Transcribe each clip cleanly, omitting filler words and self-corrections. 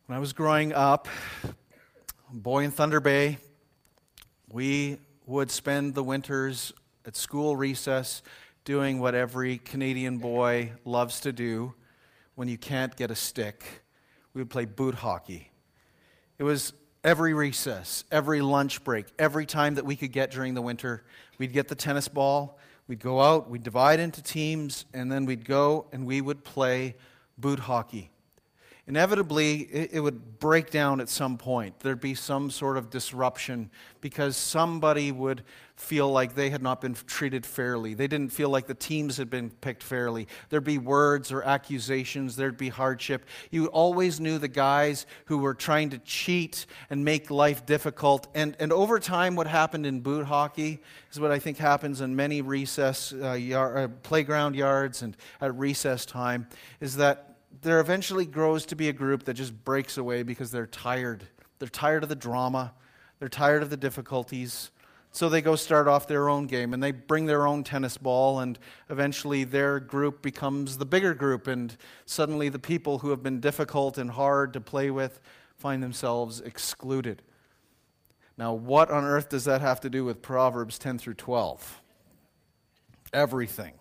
When I was growing up, a boy in Thunder Bay, we would spend the winters at school recess doing what every Canadian boy loves to do when you can't get a stick. We would play boot hockey. It was every recess, every lunch break, every time that we could get during the winter. We'd get the tennis ball, we'd go out, we'd divide into teams, and then we'd go and we would play boot hockey. Inevitably, it would break down at some point. There'd be some sort of disruption because somebody would feel like they had not been treated fairly. They didn't feel like the teams had been picked fairly. There'd be words or accusations. There'd be hardship. You always knew the guys who were trying to cheat and make life difficult. And over time, what happened in boot hockey is what I think happens in many recess playground yards and at recess time, is that there eventually grows to be a group that just breaks away because they're tired. They're tired of the drama. They're tired of the difficulties. So they go start off their own game, and they bring their own tennis ball, and eventually their group becomes the bigger group, and suddenly the people who have been difficult and hard to play with find themselves excluded. Now, what on earth does that have to do with Proverbs 10 through 12? Everything.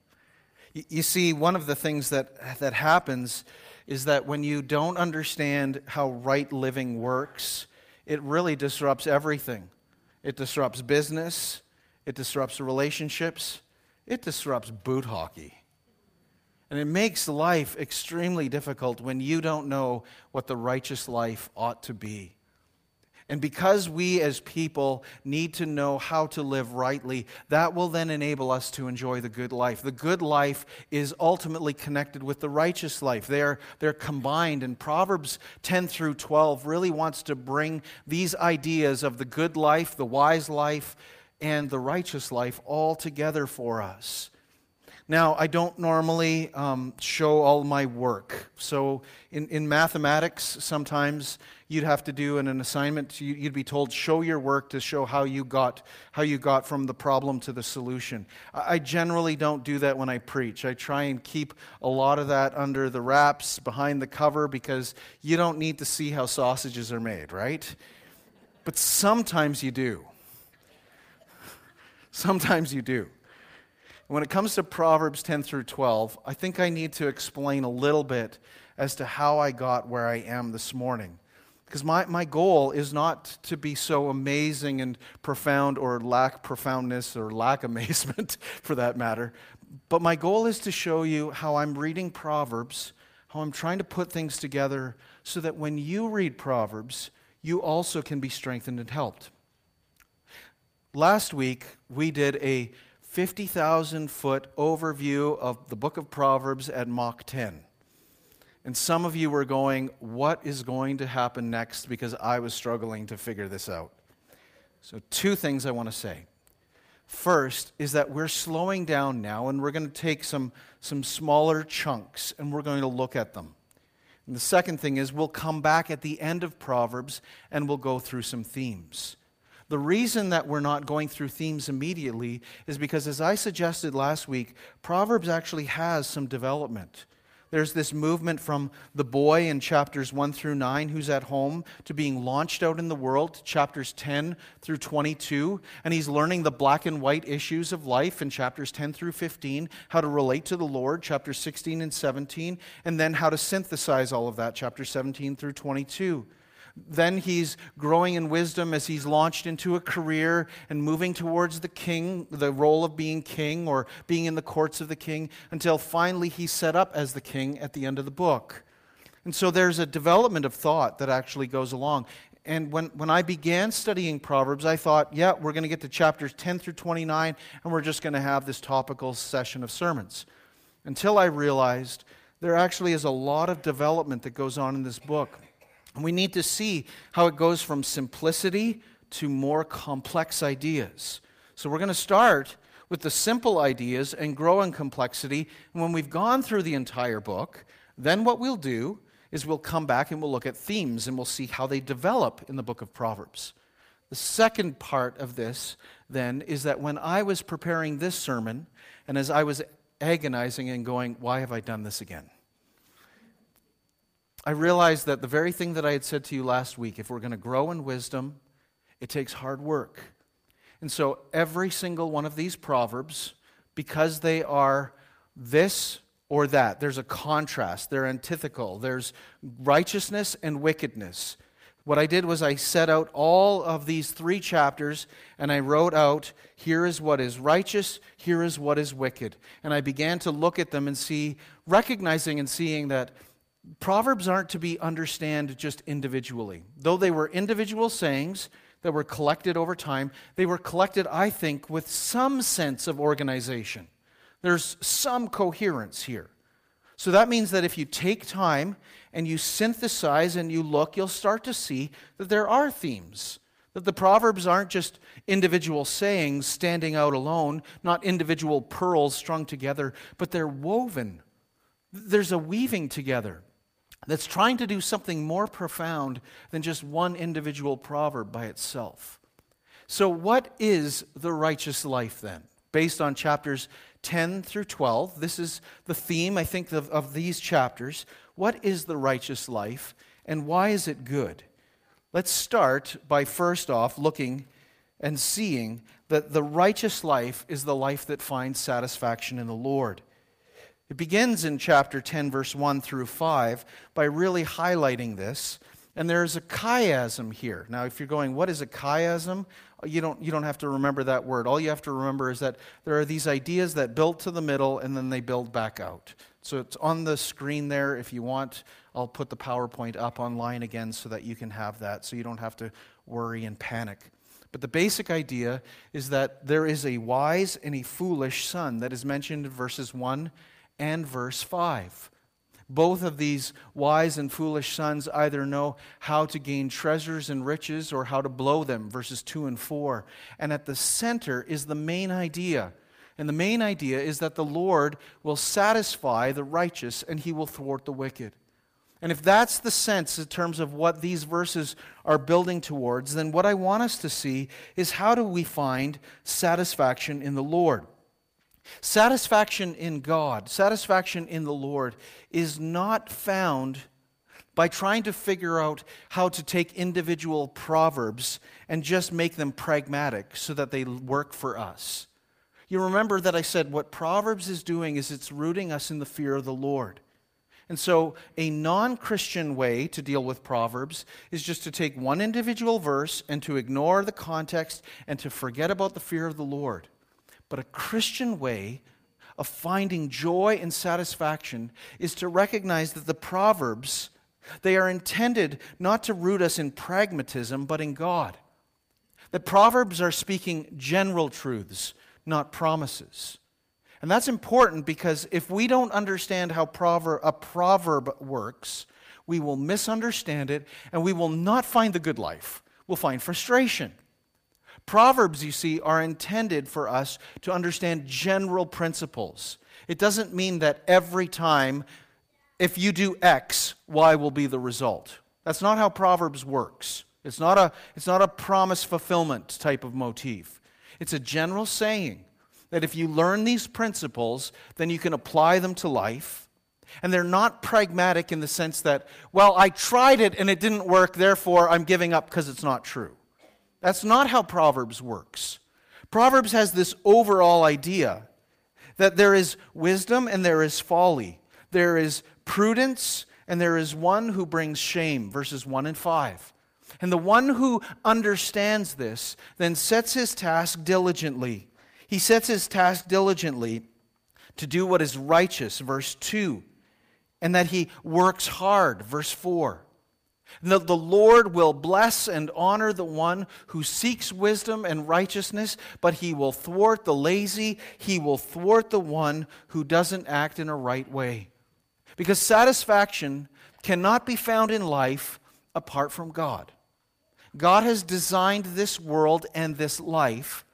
You see, one of the things that happens is that when you don't understand how right living works, it really disrupts everything. It disrupts business, it disrupts relationships, it disrupts boot hockey. And it makes life extremely difficult when you don't know what the righteous life ought to be. And because we as people need to know how to live rightly, that will then enable us to enjoy the good life. The good life is ultimately connected with the righteous life. They're combined, and Proverbs 10 through 12 really wants to bring these ideas of the good life, the wise life, and the righteous life all together for us. Now, I don't normally show all my work. So in mathematics, sometimes you'd have to do an assignment. You'd be told, show your work to show how you got from the problem to the solution. I generally don't do that when I preach. I try and keep a lot of that under the wraps, behind the cover, because you don't need to see how sausages are made, right? But sometimes you do. Sometimes you do. When it comes to Proverbs 10 through 12, I think I need to explain a little bit as to how I got where I am this morning. Because my goal is not to be so amazing and profound, or lack profoundness or lack amazement for that matter. But my goal is to show you how I'm reading Proverbs, how I'm trying to put things together so that when you read Proverbs, you also can be strengthened and helped. Last week, we did a 50,000-foot overview of the book of Proverbs at Mach 10. And some of you were going, what is going to happen next? Because I was struggling to figure this out. So 2 things I want to say. First is that we're slowing down now, and we're going to take some smaller chunks, and we're going to look at them. And the second thing is we'll come back at the end of Proverbs, and we'll go through some themes. The reason that we're not going through themes immediately is because, as I suggested last week, Proverbs actually has some development. There's this movement from the boy in chapters 1 through 9 who's at home to being launched out in the world, chapters 10 through 22, and he's learning the black and white issues of life in chapters 10 through 15, how to relate to the Lord, chapters 16 and 17, and then how to synthesize all of that, chapters 17 through 22. Then he's growing in wisdom as he's launched into a career and moving towards the king, the role of being king or being in the courts of the king, until finally he's set up as the king at the end of the book. And so there's a development of thought that actually goes along. And when I began studying Proverbs, I thought, yeah, we're going to get to chapters 10 through 29, and we're just going to have this topical session of sermons. Until I realized there actually is a lot of development that goes on in this book. And we need to see how it goes from simplicity to more complex ideas. So we're going to start with the simple ideas and grow in complexity. And when we've gone through the entire book, then what we'll do is we'll come back and we'll look at themes, and we'll see how they develop in the book of Proverbs. The second part of this, then, is that when I was preparing this sermon, and as I was agonizing and going, why have I done this again? I realized that the very thing that I had said to you last week, if we're going to grow in wisdom, it takes hard work. And so every single one of these proverbs, because they are this or that, there's a contrast, they're antithetical, there's righteousness and wickedness. What I did was I set out all of these 3 chapters and I wrote out, here is what is righteous, here is what is wicked. And I began to look at them and see, recognizing and seeing that Proverbs aren't to be understood just individually. Though they were individual sayings that were collected over time, they were collected, I think, with some sense of organization. There's some coherence here. So that means that if you take time and you synthesize and you look, you'll start to see that there are themes. That the Proverbs aren't just individual sayings standing out alone, not individual pearls strung together, but they're woven. There's a weaving together that's trying to do something more profound than just one individual proverb by itself. So what is the righteous life then? Based on chapters 10 through 12, this is the theme, I think, of these chapters. What is the righteous life, and why is it good? Let's start by first off looking and seeing that the righteous life is the life that finds satisfaction in the Lord. It begins in chapter 10, verse 1 through 5, by really highlighting this. And there's a chiasm here. Now, if you're going, what is a chiasm? You don't have to remember that word. All you have to remember is that there are these ideas that build to the middle and then they build back out. So it's on the screen there. If you want, I'll put the PowerPoint up online again so that you can have that, so you don't have to worry and panic. But the basic idea is that there is a wise and a foolish son that is mentioned in verses 1 and verse 5. Both of these wise and foolish sons either know how to gain treasures and riches or how to blow them, verses 2 and 4. And at the center is the main idea. And the main idea is that the Lord will satisfy the righteous and he will thwart the wicked. And if that's the sense in terms of what these verses are building towards, then what I want us to see is how do we find satisfaction in the Lord? Satisfaction in God, satisfaction in the Lord is not found by trying to figure out how to take individual proverbs and just make them pragmatic so that they work for us. You remember that I said what Proverbs is doing is it's rooting us in the fear of the Lord. And so a non-Christian way to deal with Proverbs is just to take one individual verse and to ignore the context and to forget about the fear of the Lord. But a Christian way of finding joy and satisfaction is to recognize that the Proverbs, they are intended not to root us in pragmatism, but in God. The Proverbs are speaking general truths, not promises. And that's important because if we don't understand how a proverb works, we will misunderstand it and we will not find the good life. We'll find frustration. Proverbs, you see, are intended for us to understand general principles. It doesn't mean that every time, if you do X, Y will be the result. That's not how Proverbs works. It's not a promise fulfillment type of motif. It's a general saying that if you learn these principles, then you can apply them to life. And they're not pragmatic in the sense that, well, I tried it and it didn't work, therefore I'm giving up because it's not true. That's not how Proverbs works. Proverbs has this overall idea that there is wisdom and there is folly. There is prudence and there is one who brings shame, verses 1 and 5. And the one who understands this then sets his task diligently. He sets his task diligently to do what is righteous, verse 2. And that he works hard, verse 4. The Lord will bless and honor the one who seeks wisdom and righteousness, but he will thwart the lazy. He will thwart the one who doesn't act in a right way. Because satisfaction cannot be found in life apart from God. God has designed this world and this life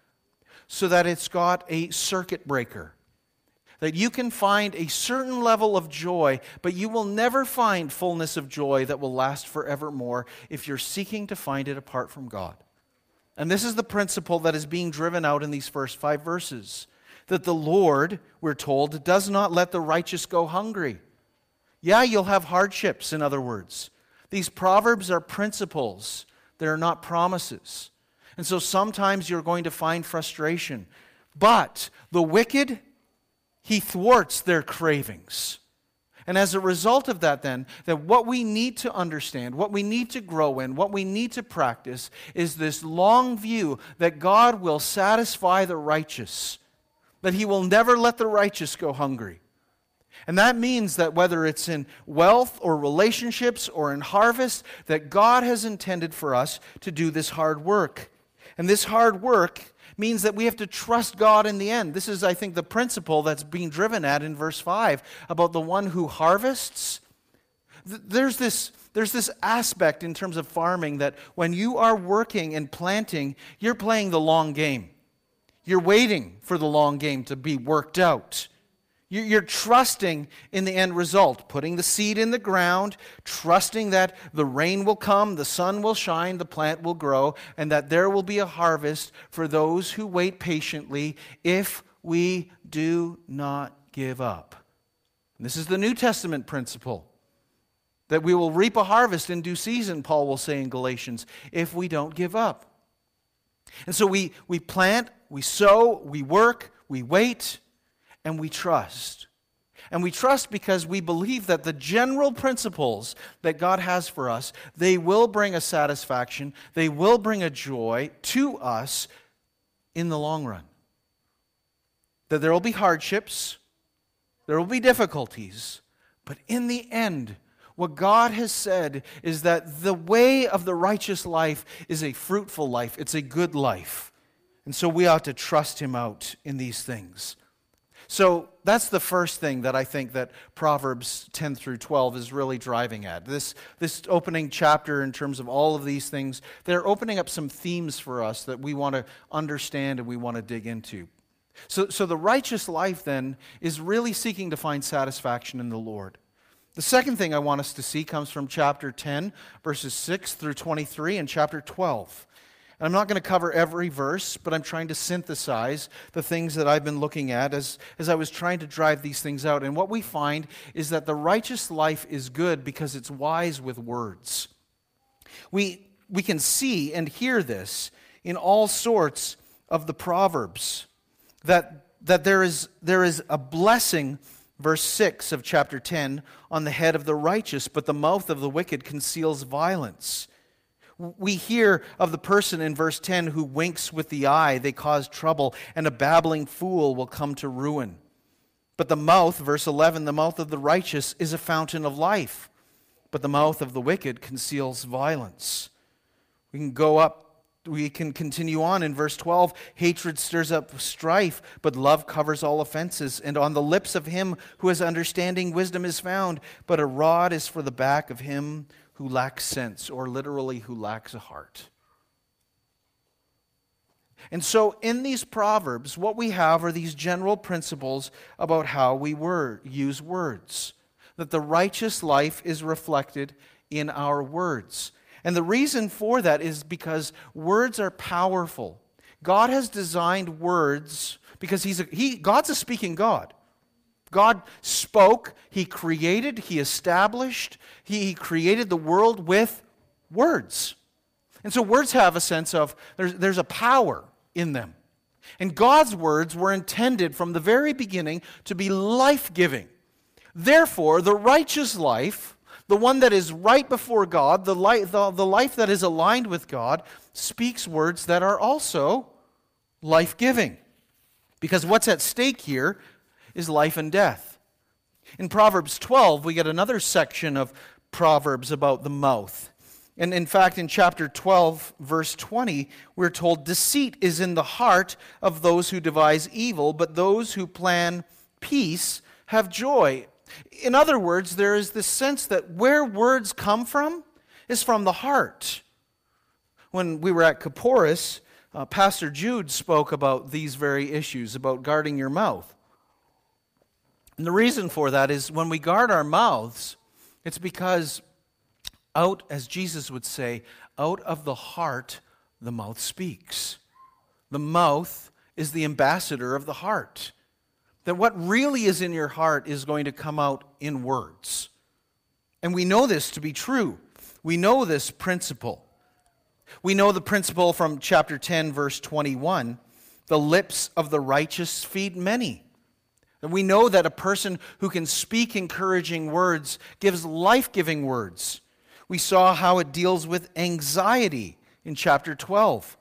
so that it's got a circuit breaker. That you can find a certain level of joy, but you will never find fullness of joy that will last forevermore if you're seeking to find it apart from God. And this is the principle that is being driven out in these first 5 verses. That the Lord, we're told, does not let the righteous go hungry. Yeah, you'll have hardships, in other words. These proverbs are principles. They're not promises. And so sometimes you're going to find frustration. But the wicked, he thwarts their cravings. And as a result of that then, that what we need to understand, what we need to grow in, what we need to practice is this long view that God will satisfy the righteous, that He will never let the righteous go hungry. And that means that whether it's in wealth or relationships or in harvest, that God has intended for us to do this hard work. And this hard work means that we have to trust God in the end. This is, I think, the principle that's being driven at in verse 5 about the one who harvests. There's this aspect in terms of farming that when you are working and planting, you're playing the long game. You're waiting for the long game to be worked out. You're trusting in the end result, putting the seed in the ground, trusting that the rain will come, the sun will shine, the plant will grow, and that there will be a harvest for those who wait patiently if we do not give up. And this is the New Testament principle, that we will reap a harvest in due season, Paul will say in Galatians, if we don't give up. And so we plant, we sow, we work, we wait, and we trust. And we trust because we believe that the general principles that God has for us, they will bring a satisfaction, they will bring a joy to us in the long run. That there will be hardships, there will be difficulties, but in the end, what God has said is that the way of the righteous life is a fruitful life, it's a good life. And so we ought to trust Him out in these things. So that's the first thing that I think that Proverbs 10 through 12 is really driving at. This opening chapter in terms of all of these things, they're opening up some themes for us that we want to understand and we want to dig into. So the righteous life then is really seeking to find satisfaction in the Lord. The second thing I want us to see comes from chapter 10, verses 6 through 23, and chapter 12. And I'm not going to cover every verse, but I'm trying to synthesize the things that I've been looking at as I was trying to drive these things out. And what we find is that the righteous life is good because it's wise with words. We can see and hear this in all sorts of the Proverbs, that there is a blessing, verse 6 of chapter 10, on the head of the righteous, but the mouth of the wicked conceals violence. We hear of the person in verse 10 who winks with the eye, they cause trouble, and a babbling fool will come to ruin. But the mouth, verse 11, the mouth of the righteous is a fountain of life, but the mouth of the wicked conceals violence. We can continue on in verse 12. Hatred stirs up strife, but love covers all offenses. And on the lips of him who has understanding, wisdom is found, but a rod is for the back of him who lacks sense, or literally who lacks a heart. And so in these Proverbs, what we have are these general principles about how we use words. That the righteous life is reflected in our words. And the reason for that is because words are powerful. God has designed words because God's a speaking God. God spoke, He created, He established, He created the world with words. And so words have a sense of, there's a power in them. And God's words were intended from the very beginning to be life-giving. Therefore, the righteous life, the one that is right before God, the life that is aligned with God, speaks words that are also life-giving. Because what's at stake here is life and death. In Proverbs 12, we get another section of Proverbs about the mouth. And in fact, in chapter 12, verse 20, we're told, deceit is in the heart of those who devise evil, but those who plan peace have joy. In other words, there is this sense that where words come from is from the heart. When we were at Kaporis, Pastor Jude spoke about these very issues, about guarding your mouth. And the reason for that is when we guard our mouths, it's because out, as Jesus would say, out of the heart, the mouth speaks. The mouth is the ambassador of the heart. That what really is in your heart is going to come out in words. And we know this to be true. We know this principle. We know the principle from chapter 10, verse 21. The lips of the righteous feed many. And we know that a person who can speak encouraging words gives life-giving words. We saw how it deals with anxiety in chapter 12.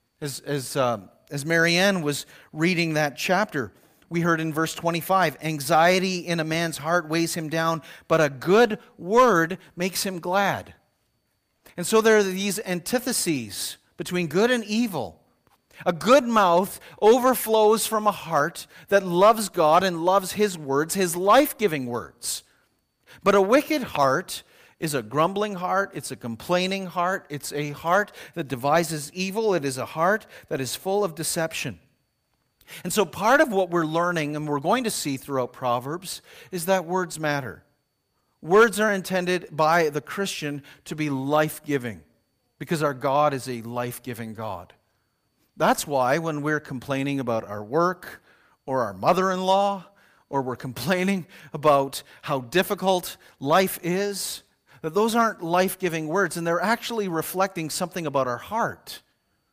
As Marianne was reading that chapter, we heard in verse 25, anxiety in a man's heart weighs him down, but a good word makes him glad. And so there are these antitheses between good and evil. A good mouth overflows from a heart that loves God and loves His words, His life-giving words. But a wicked heart is a grumbling heart, it's a complaining heart, it's a heart that devises evil, it is a heart that is full of deception. And so part of what we're learning and we're going to see throughout Proverbs is that words matter. Words are intended by the Christian to be life-giving because our God is a life-giving God. That's why when we're complaining about our work or our mother-in-law or we're complaining about how difficult life is, that those aren't life-giving words, and they're actually reflecting something about our heart.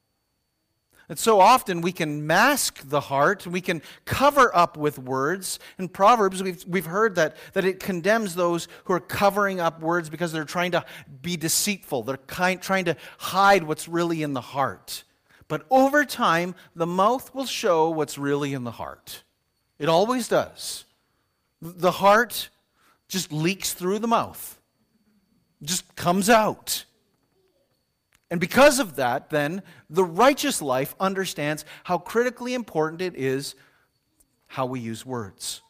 And so often we can mask the heart, we can cover up with words. In Proverbs, we've heard that it condemns those who are covering up words because they're trying to be deceitful. They're trying to hide what's really in the heart. But over time, the mouth will show what's really in the heart. It always does. The heart just leaks through the mouth. Just comes out. And because of that, then, the righteous life understands how critically important it is how we use words.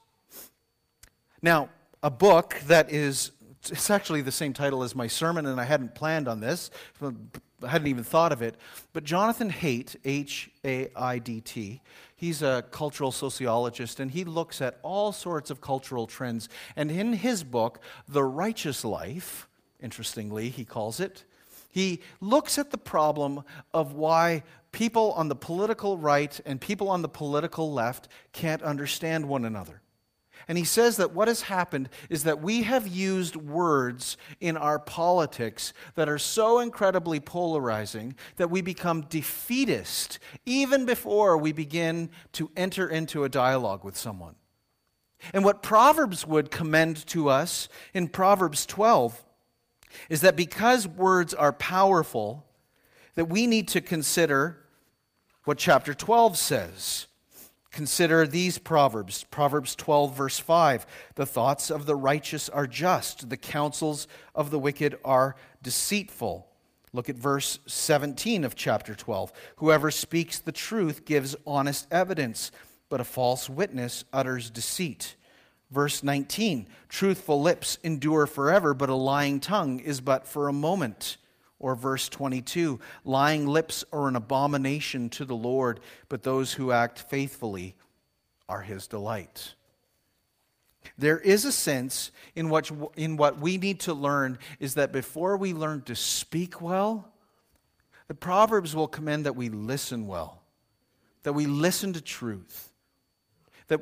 Now, a book that is, it's actually the same title as my sermon, and I hadn't planned on this, I hadn't even thought of it, but Jonathan Haidt, H-A-I-D-T, he's a cultural sociologist, and he looks at all sorts of cultural trends. And in his book, The Righteous Life, interestingly, he calls it, he looks at the problem of why people on the political right and people on the political left can't understand one another. And he says that what has happened is that we have used words in our politics that are so incredibly polarizing that we become defeatist even before we begin to enter into a dialogue with someone. And what Proverbs would commend to us in Proverbs 12 is that because words are powerful, that we need to consider what chapter 12 says. Consider these Proverbs. Proverbs 12, verse 5. The thoughts of the righteous are just. The counsels of the wicked are deceitful. Look at verse 17 of chapter 12. Whoever speaks the truth gives honest evidence, but a false witness utters deceit. Verse 19, truthful lips endure forever, but a lying tongue is but for a moment. Or verse 22, lying lips are an abomination to the Lord, but those who act faithfully are His delight. There is a sense in what we need to learn is that before we learn to speak well, the Proverbs will commend that we listen well, that we listen to truth, that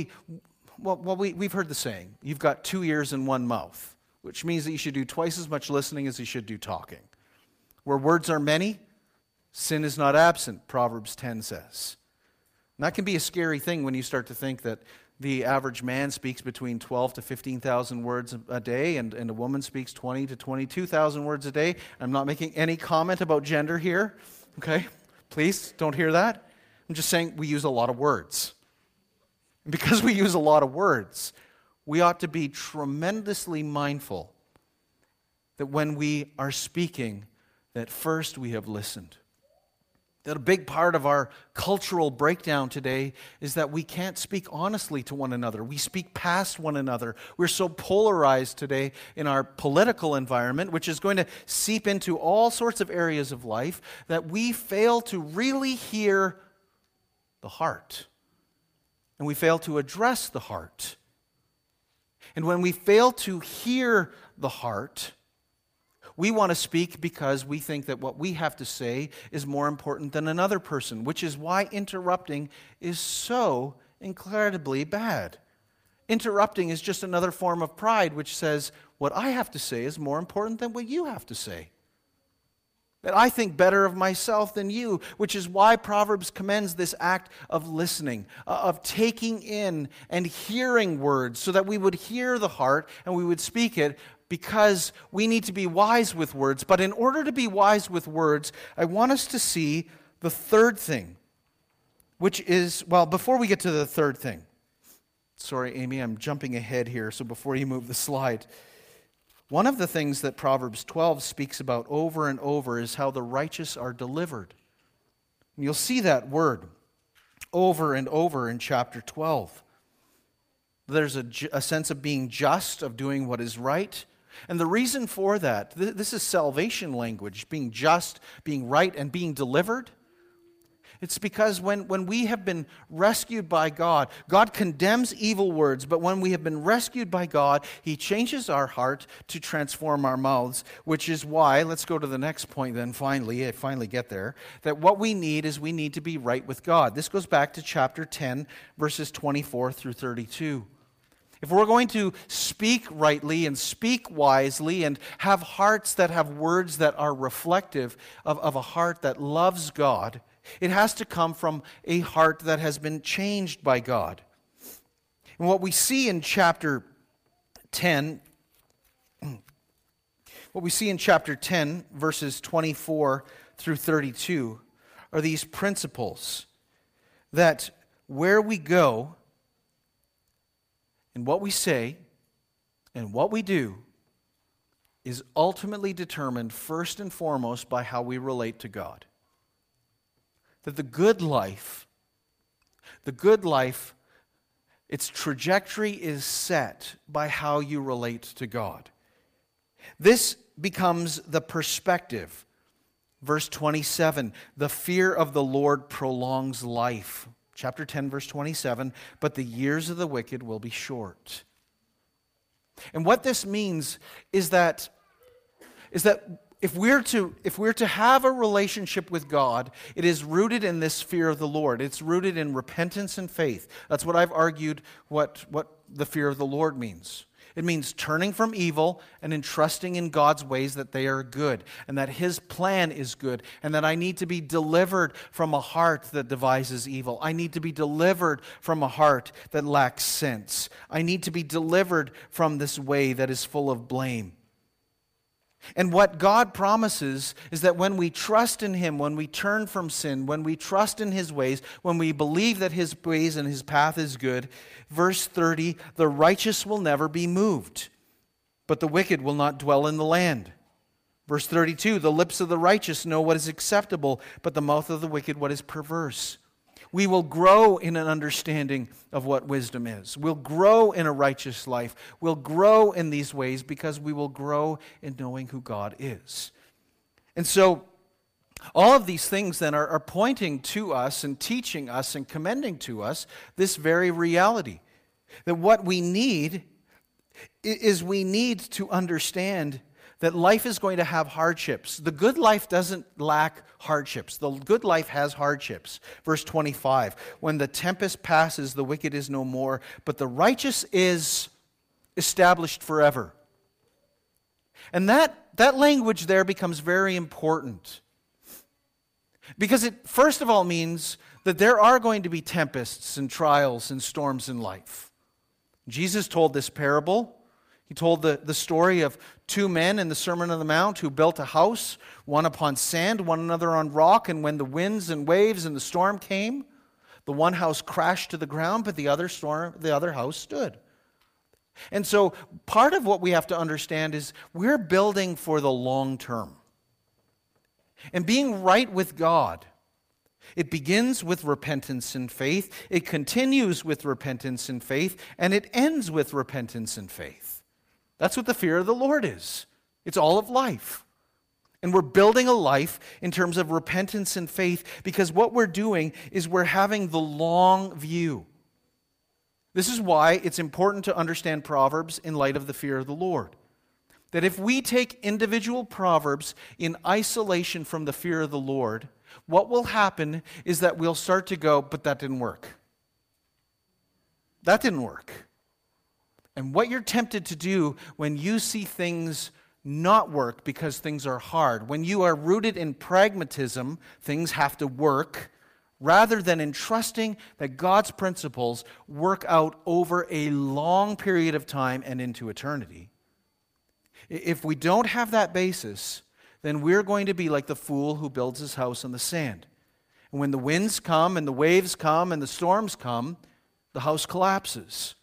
we've heard the saying, you've got 2 ears and 1 mouth, which means that you should do twice as much listening as you should do talking. Where words are many, sin is not absent, Proverbs 10 says. And that can be a scary thing when you start to think that the average man speaks between 12 to 15,000 words a day, and a woman speaks 20 to 22,000 words a day. I'm not making any comment about gender here, okay? Please don't hear that. I'm just saying we use a lot of words. And because we use a lot of words, we ought to be tremendously mindful that when we are speaking, that first we have listened. That a big part of our cultural breakdown today is that we can't speak honestly to one another. We speak past one another. We're so polarized today in our political environment, which is going to seep into all sorts of areas of life, that we fail to really hear the heart. And we fail to address the heart. And when we fail to hear the heart, we want to speak because we think that what we have to say is more important than another person, which is why interrupting is so incredibly bad. Interrupting is just another form of pride which says, what I have to say is more important than what you have to say. That I think better of myself than you, which is why Proverbs commends this act of listening, of taking in and hearing words so that we would hear the heart and we would speak it, because we need to be wise with words. But in order to be wise with words, I want us to see the third thing, which is, well, before we get to the third thing, sorry, Amy, I'm jumping ahead here, so before you move the slide, one of the things that Proverbs 12 speaks about over and over is how the righteous are delivered. And you'll see that word over and over in chapter 12. There's a sense of being just, of doing what is right. And the reason for that, this is salvation language, being just, being right, and being delivered. It's because when we have been rescued by God, God condemns evil words, but when we have been rescued by God, He changes our heart to transform our mouths, which is why, let's go to the next point then finally, I finally get there, that what we need is we need to be right with God. This goes back to chapter 10, verses 24 through 32. If we're going to speak rightly and speak wisely and have hearts that have words that are reflective of a heart that loves God, it has to come from a heart that has been changed by God. And what we see in chapter 10, verses 24 through 32, are these principles that where we go and what we say and what we do is ultimately determined first and foremost by how we relate to God. That the good life, its trajectory is set by how you relate to God. This becomes the perspective. Verse 27, the fear of the Lord prolongs life. Chapter 10, verse 27, but the years of the wicked will be short. And what this means is that if we're to have a relationship with God, it is rooted in this fear of the Lord. It's rooted in repentance and faith. That's what I've argued what the fear of the Lord means. It means turning from evil and entrusting in God's ways that they are good and that His plan is good and that I need to be delivered from a heart that devises evil. I need to be delivered from a heart that lacks sense. I need to be delivered from this way that is full of blame. And what God promises is that when we trust in Him, when we turn from sin, when we trust in His ways, when we believe that His ways and His path is good, verse 30, the righteous will never be moved, but the wicked will not dwell in the land. Verse 32, the lips of the righteous know what is acceptable, but the mouth of the wicked what is perverse. We will grow in an understanding of what wisdom is. We'll grow in a righteous life. We'll grow in these ways because we will grow in knowing who God is. And so, all of these things then are pointing to us and teaching us and commending to us this very reality. That what we need is we need to understand that life is going to have hardships. The good life doesn't lack hardships. The good life has hardships. Verse 25, when the tempest passes, the wicked is no more, but the righteous is established forever. And that language there becomes very important. Because it, first of all, means that there are going to be tempests and trials and storms in life. Jesus told this parable. He told the story of two men in the Sermon on the Mount who built a house, one upon sand, one another on rock, and when the winds and waves and the storm came, the one house crashed to the ground, but the other house stood. And so part of what we have to understand is we're building for the long term. And being right with God, it begins with repentance and faith, it continues with repentance and faith, and it ends with repentance and faith. That's what the fear of the Lord is. It's all of life. And we're building a life in terms of repentance and faith because what we're doing is we're having the long view. This is why it's important to understand Proverbs in light of the fear of the Lord. That if we take individual Proverbs in isolation from the fear of the Lord, what will happen is that we'll start to go, but that didn't work. That didn't work. And what you're tempted to do when you see things not work because things are hard, when you are rooted in pragmatism, things have to work, rather than in trusting that God's principles work out over a long period of time and into eternity. If we don't have that basis, then we're going to be like the fool who builds his house on the sand. And when the winds come and the waves come and the storms come, the house collapses.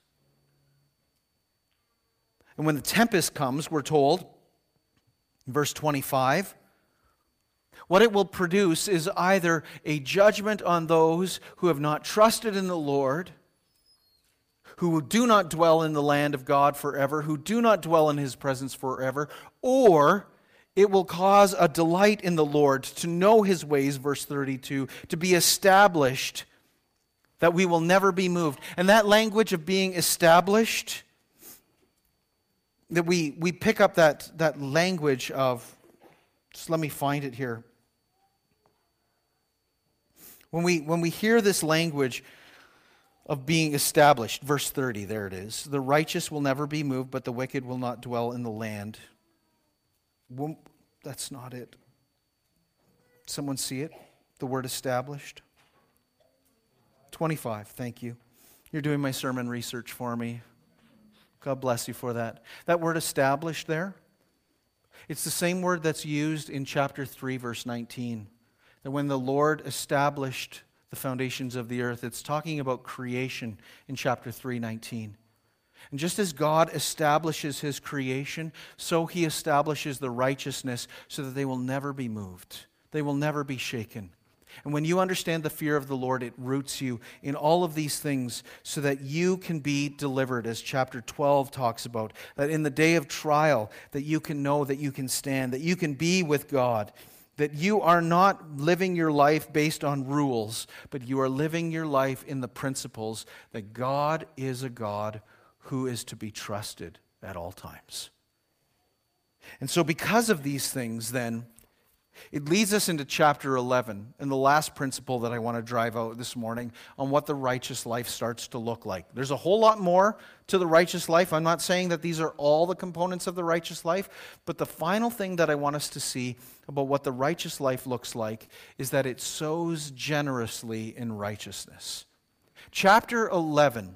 And when the tempest comes, we're told, in verse 25, what it will produce is either a judgment on those who have not trusted in the Lord, who do not dwell in the land of God forever, who do not dwell in His presence forever, or it will cause a delight in the Lord, to know His ways, verse 32, to be established, that we will never be moved. And that language of being established, that we pick up that language of, just let me find it here. When we hear this language of being established, verse 30, there it is. The righteous will never be moved, but the wicked will not dwell in the land. That's not it. Someone see it? The word established. 25, thank you. You're doing my sermon research for me. God bless you for that. That word established there, it's the same word that's used in chapter 3, verse 19. That when the Lord established the foundations of the earth, it's talking about creation in chapter 3:19. And just as God establishes His creation, so He establishes the righteousness so that they will never be moved. They will never be shaken. And when you understand the fear of the Lord, it roots you in all of these things so that you can be delivered, as chapter 12 talks about, that in the day of trial, that you can know that you can stand, that you can be with God, that you are not living your life based on rules, but you are living your life in the principles that God is a God who is to be trusted at all times. And so because of these things, then, it leads us into chapter 11, and the last principle that I want to drive out this morning on what the righteous life starts to look like. There's a whole lot more to the righteous life. I'm not saying that these are all the components of the righteous life, but the final thing that I want us to see about what the righteous life looks like is that it sows generously in righteousness. Chapter 11.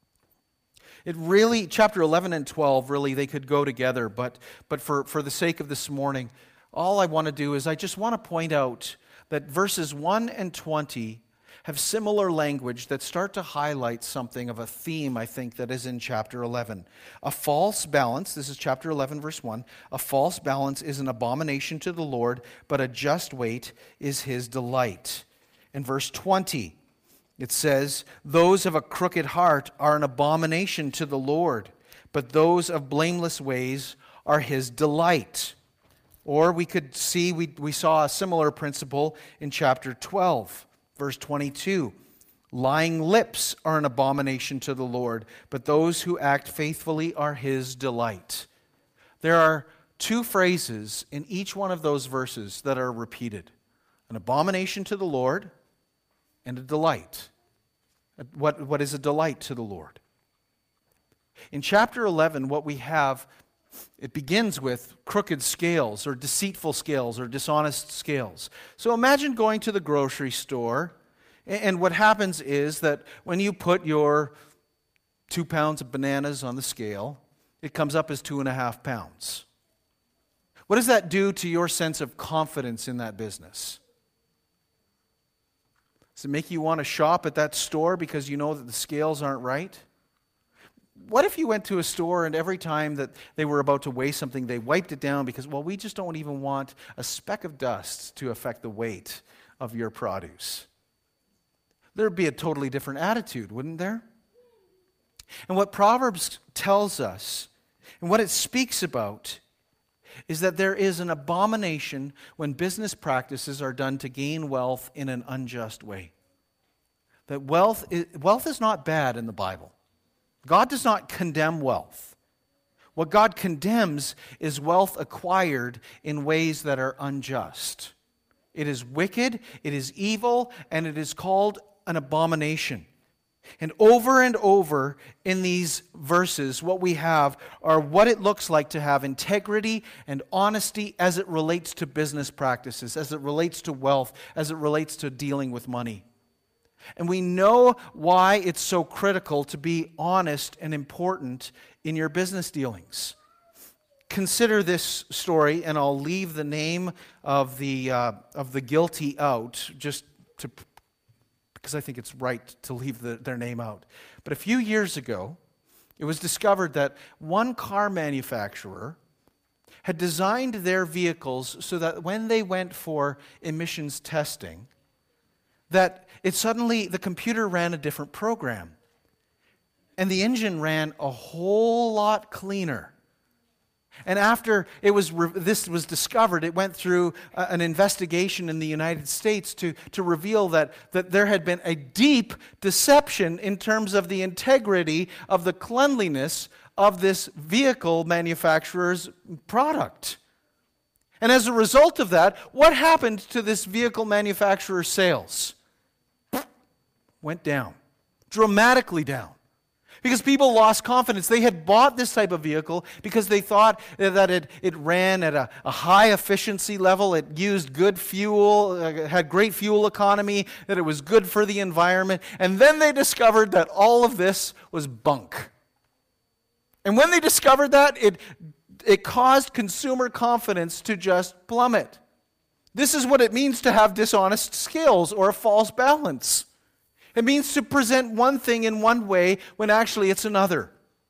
Chapter 11 and 12, really, they could go together, but for the sake of this morning, all I want to do is I just want to point out that verses 1 and 20 have similar language that start to highlight something of a theme, I think, that is in chapter 11. A false balance, this is chapter 11, verse 1, a false balance is an abomination to the Lord, but a just weight is His delight. In verse 20, it says, those of a crooked heart are an abomination to the Lord, but those of blameless ways are His delight. Or we could see, we saw a similar principle in chapter 12, verse 22. Lying lips are an abomination to the Lord, but those who act faithfully are His delight. There are two phrases in each one of those verses that are repeated. An abomination to the Lord and a delight. What is a delight to the Lord? In chapter 11, what we have, it begins with crooked scales or deceitful scales or dishonest scales. So imagine going to the grocery store, and what happens is that when you put your 2 pounds of bananas on the scale, it comes up as 2.5 pounds. What does that do to your sense of confidence in that business? Does it make you want to shop at that store because you know that the scales aren't right? What if you went to a store and every time that they were about to weigh something, they wiped it down because, well, we just don't even want a speck of dust to affect the weight of your produce? There'd be a totally different attitude, wouldn't there? And what Proverbs tells us, and what it speaks about, is that there is an abomination when business practices are done to gain wealth in an unjust way. That wealth is not bad in the Bible. God does not condemn wealth. What God condemns is wealth acquired in ways that are unjust. It is wicked, it is evil, and it is called an abomination. And over in these verses, what we have are what it looks like to have integrity and honesty as it relates to business practices, as it relates to wealth, as it relates to dealing with money. And we know why it's so critical to be honest and important in your business dealings. Consider this story, and I'll leave the name of the guilty out, just to because I think it's right to leave their name out. But a few years ago, it was discovered that one car manufacturer had designed their vehicles so that when they went for emissions testing, that the computer ran a different program. And the engine ran a whole lot cleaner. And after this was discovered, it went through an investigation in the United States to reveal that there had been a deep deception in terms of the integrity of the cleanliness of this vehicle manufacturer's product. And as a result of that, what happened to this vehicle manufacturer's sales? Went down, dramatically down. Because people lost confidence. They had bought this type of vehicle because they thought that it ran at a high efficiency level, it used good fuel, had great fuel economy, that it was good for the environment. And then they discovered that all of this was bunk. And when they discovered that, it caused consumer confidence to just plummet. This is what it means to have dishonest scales or a false balance. It means to present one thing in one way when actually it's another.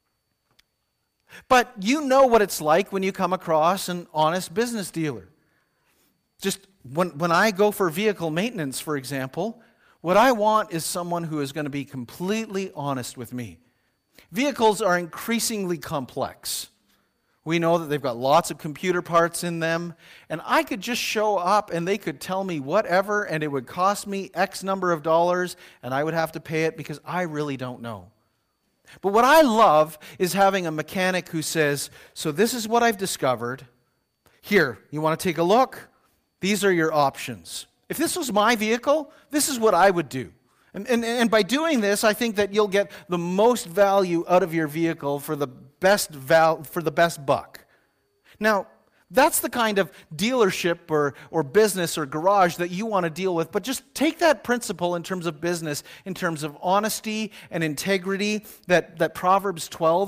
But you know what it's like when you come across an honest business dealer. Just when I go for vehicle maintenance, for example, what I want is someone who is going to be completely honest with me. Vehicles are increasingly complex. We know that they've got lots of computer parts in them, and I could just show up and they could tell me whatever, and it would cost me X number of dollars, and I would have to pay it because I really don't know. But what I love is having a mechanic who says, so this is what I've discovered. Here, you want to take a look? These are your options. If this was my vehicle, this is what I would do. And by doing this, I think that you'll get the most value out of your vehicle for the best buck. Now, that's the kind of dealership or business or garage that you want to deal with. But just take that principle in terms of business, in terms of honesty and integrity that Proverbs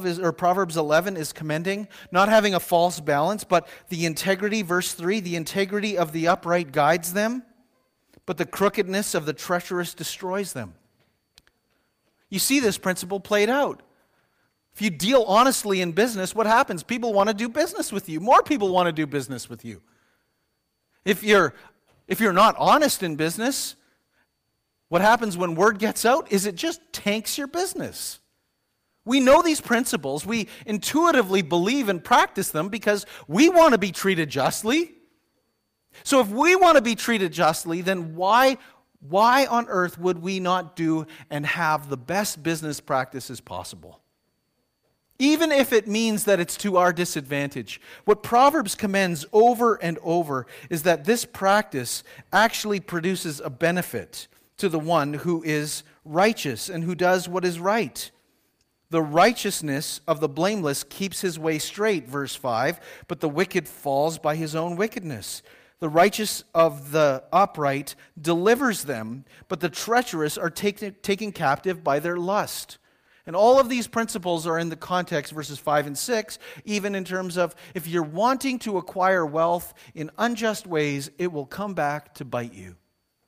11 is commending. Not having a false balance, but the integrity, verse 3, the integrity of the upright guides them, but the crookedness of the treacherous destroys them. You see this principle played out. If you deal honestly in business, what happens? People want to do business with you. More people want to do business with you. If you're not honest in business, what happens when word gets out is it just tanks your business. We know these principles. We intuitively believe and practice them because we want to be treated justly. So if we want to be treated justly, then why on earth would we not do and have the best business practices possible? Even if it means that it's to our disadvantage. What Proverbs commends over and over is that this practice actually produces a benefit to the one who is righteous and who does what is right. The righteousness of the blameless keeps his way straight, verse 5, but the wicked falls by his own wickedness. The righteous of the upright delivers them, but the treacherous are taken captive by their lust. And all of these principles are in the context, verses 5 and 6, even in terms of if you're wanting to acquire wealth in unjust ways, it will come back to bite you.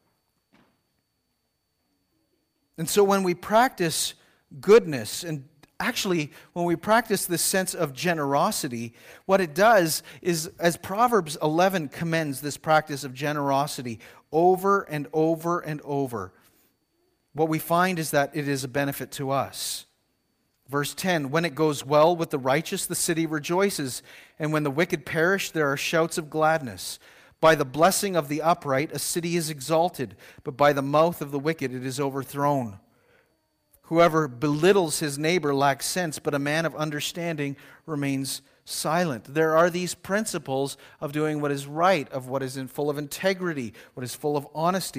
And so when we practice goodness, and actually when we practice this sense of generosity, what it does is, as Proverbs 11 commends this practice of generosity over and over and over, what we find is that it is a benefit to us. Verse 10, when it goes well with the righteous, the city rejoices, and when the wicked perish, there are shouts of gladness. By the blessing of the upright, a city is exalted, but by the mouth of the wicked it is overthrown. Whoever belittles his neighbor lacks sense, but a man of understanding remains silent. There are these principles of doing what is right, of what is full of integrity, what is full of honesty.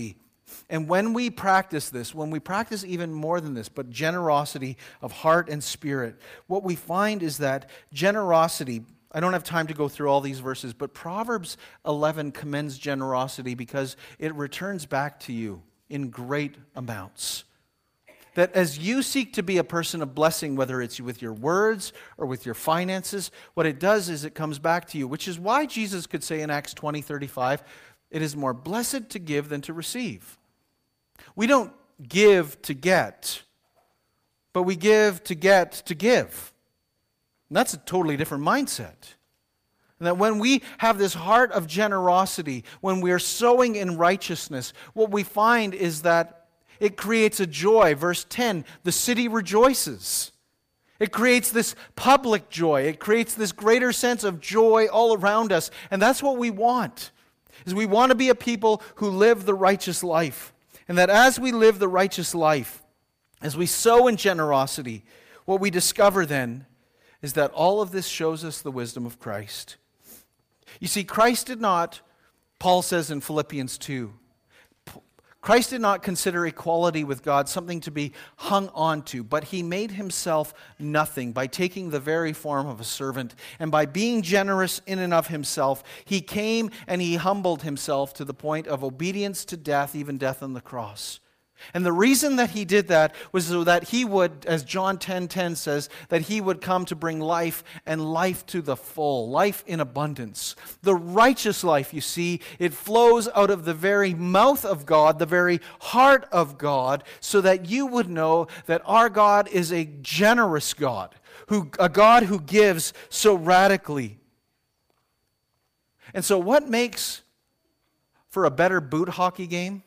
And when we practice this, when we practice even more than this, but generosity of heart and spirit, what we find is that generosity, I don't have time to go through all these verses, but Proverbs 11 commends generosity because it returns back to you in great amounts. That as you seek to be a person of blessing, whether it's with your words or with your finances, what it does is it comes back to you, which is why Jesus could say in Acts 20:35, it is more blessed to give than to receive. We don't give to get, but we give to get to give. And that's a totally different mindset. And that when we have this heart of generosity, when we are sowing in righteousness, what we find is that it creates a joy. Verse 10, the city rejoices. It creates this public joy. It creates this greater sense of joy all around us. And that's what we want, is we want to be a people who live the righteous life. And that as we live the righteous life, as we sow in generosity, what we discover then is that all of this shows us the wisdom of Christ. You see, Christ did not, Paul says in Philippians 2, Christ did not consider equality with God something to be hung on to, but he made himself nothing by taking the very form of a servant. And by being generous in and of himself, he came and he humbled himself to the point of obedience to death, even death on the cross. And the reason that he did that was so that he would, as John 10:10 says, that he would come to bring life and life to the full, life in abundance. The righteous life, you see, it flows out of the very mouth of God, the very heart of God, so that you would know that our God is a generous God, a God who gives so radically. And so what makes for a better boot hockey game?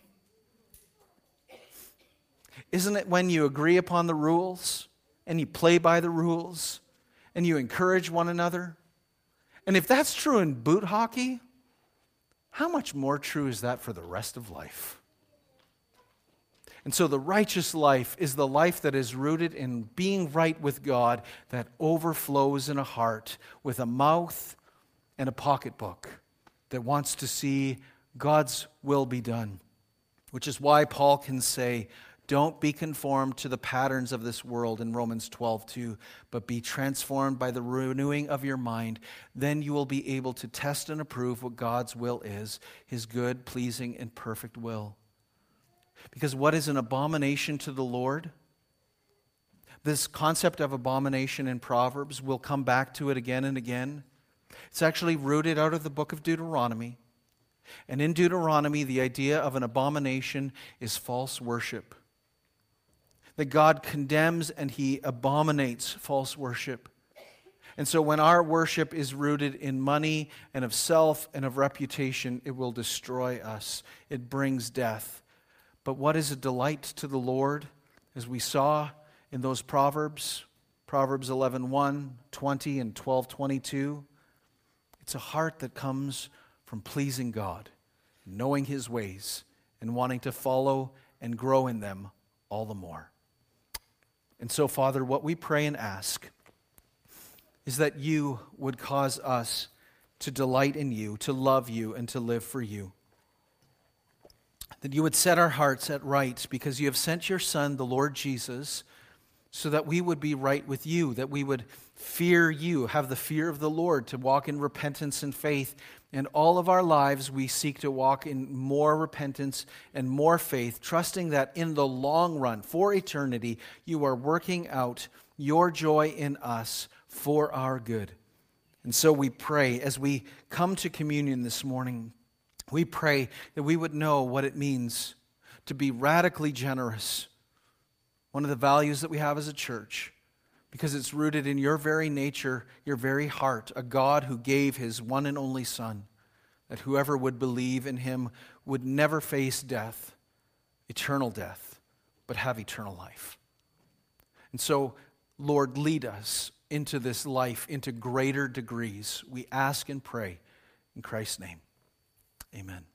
Isn't it when you agree upon the rules and you play by the rules and you encourage one another? And if that's true in boot hockey, how much more true is that for the rest of life? And so the righteous life is the life that is rooted in being right with God, that overflows in a heart with a mouth and a pocketbook that wants to see God's will be done. Which is why Paul can say, don't be conformed to the patterns of this world in Romans 12:2, but be transformed by the renewing of your mind. Then you will be able to test and approve what God's will is, his good, pleasing, and perfect will. Because what is an abomination to the Lord? This concept of abomination in Proverbs, we'll come back to it again and again. It's actually rooted out of the book of Deuteronomy. And in Deuteronomy, the idea of an abomination is false worship. That God condemns and he abominates false worship. And so when our worship is rooted in money and of self and of reputation, it will destroy us. It brings death. But what is a delight to the Lord, as we saw in those Proverbs, Proverbs 11:1, 20, and 12:22, it's a heart that comes from pleasing God, knowing his ways, and wanting to follow and grow in them all the more. And so, Father, what we pray and ask is that you would cause us to delight in you, to love you, and to live for you. That you would set our hearts at right because you have sent your Son, the Lord Jesus, so that we would be right with you, that we would fear you, have the fear of the Lord, to walk in repentance and faith. And all of our lives we seek to walk in more repentance and more faith, trusting that in the long run, for eternity, you are working out your joy in us for our good. And so we pray, as we come to communion this morning, we pray that we would know what it means to be radically generous, one of the values that we have as a church, because it's rooted in your very nature, your very heart, a God who gave his one and only Son, that whoever would believe in him would never face death, eternal death, but have eternal life. And so, Lord, lead us into this life, into greater degrees. We ask and pray in Christ's name. Amen.